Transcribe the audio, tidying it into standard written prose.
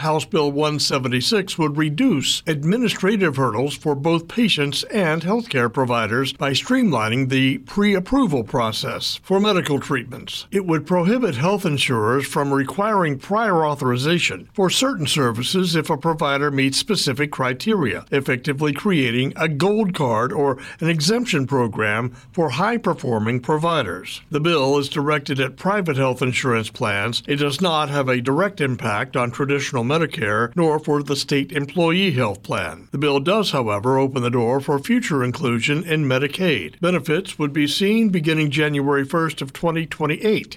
House Bill 176 would reduce administrative hurdles for both patients and healthcare providers by streamlining the pre-approval process for medical treatments. It would prohibit health insurers from requiring prior authorization for certain services if a provider meets specific criteria, effectively creating a gold card or an exemption program for high-performing providers. The bill is directed at private health insurance plans. It does not have a direct impact on traditional Medicare, nor for the state employee health plan. The bill does, however, open the door for future inclusion in Medicaid. Benefits would be seen beginning January 1st of 2028.